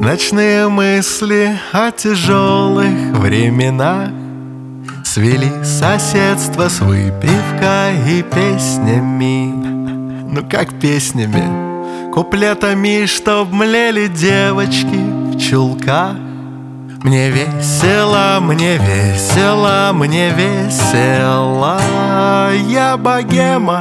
Ночные мысли о тяжелых временах свели соседство с выпивкой и песнями. Ну как песнями? Куплетами, чтоб млели девочки в чулках. Мне весело, мне весело, мне весело. Я богема,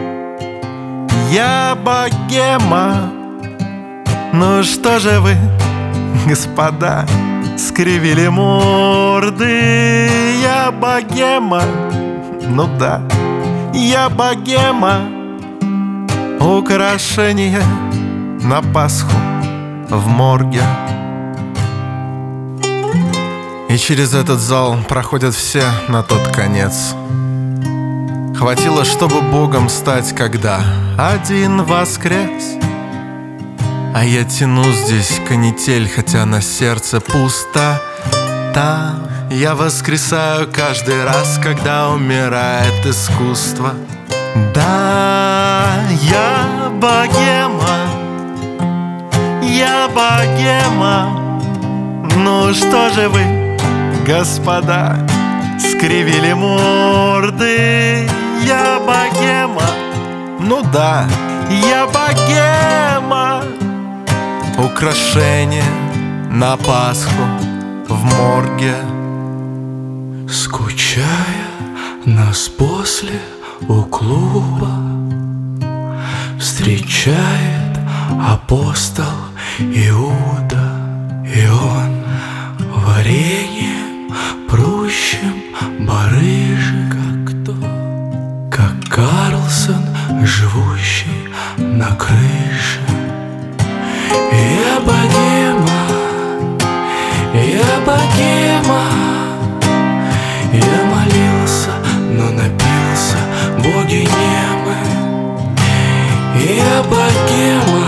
я богема. Ну что же вы, господа, скривили морды? Я богема, ну да, я богема. Украшение на Пасху в морге. И через этот зал проходят все на тот конец. Хватило, чтобы Богом стать, когда один воскрес. А я тяну здесь канитель, хотя на сердце пусто. Я воскресаю каждый раз, когда умирает искусство. Да, я богема, я богема. Ну что же вы, господа, скривили морды? Я богема, ну да, я богема. Украшение на Пасху в морге. Скучая нас после у клуба встречает апостол Иуда. И он вареньем прущим барыжит, как кто, как Карлсон, живущий на крыше. Я богема, я богема. Я молился, но напился, боги немы. Я богема,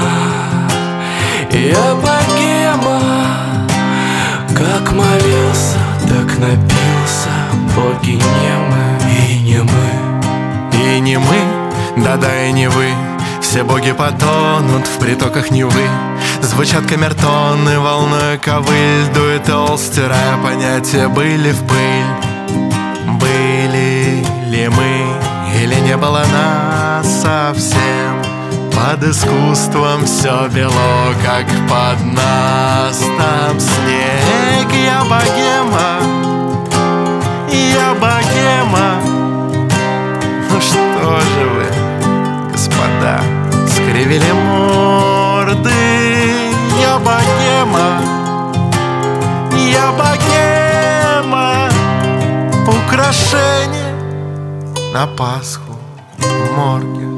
я богема. Как молился, так напился, боги немы. И не мы, и не мы, да-да и не вы. Все боги потонут в притоках Невы. Звучат камертоны, волной ковыль. Дует ол, стирая понятия были в пыль. Были ли мы, или не было нас совсем? Под искусством все бело, как под нас. Там снег, я богема, я богема. Ну что же вы, господа, скривили морды? Я богема, я богема. Украшение на Пасху в морге.